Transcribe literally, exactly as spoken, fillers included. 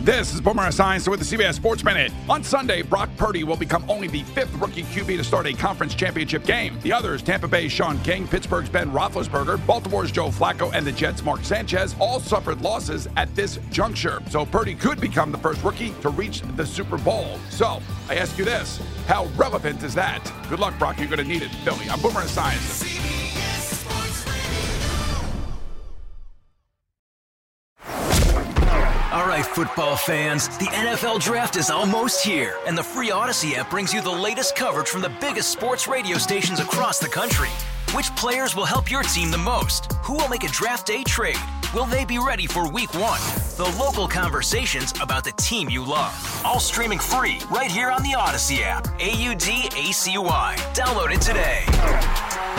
This is Boomer Esiason with the C B S Sports Minute. On Sunday, Brock Purdy will become only the fifth rookie Q B to start a conference championship game. The others, Tampa Bay's Sean King, Pittsburgh's Ben Roethlisberger, Baltimore's Joe Flacco, and the Jets' Mark Sanchez, all suffered losses at this juncture. So Purdy could become the first rookie to reach the Super Bowl. So I ask you this, how relevant is that? Good luck, Brock. You're going to need it in Philly. I'm Boomer Esiason. All right, football fans, the N F L Draft is almost here, and the free Odyssey app brings you the latest coverage from the biggest sports radio stations across the country. Which players will help your team the most? Who will make a draft day trade? Will they be ready for week one? The local conversations about the team you love. All streaming free right here on the Odyssey app. A U D A C Y. Download it today.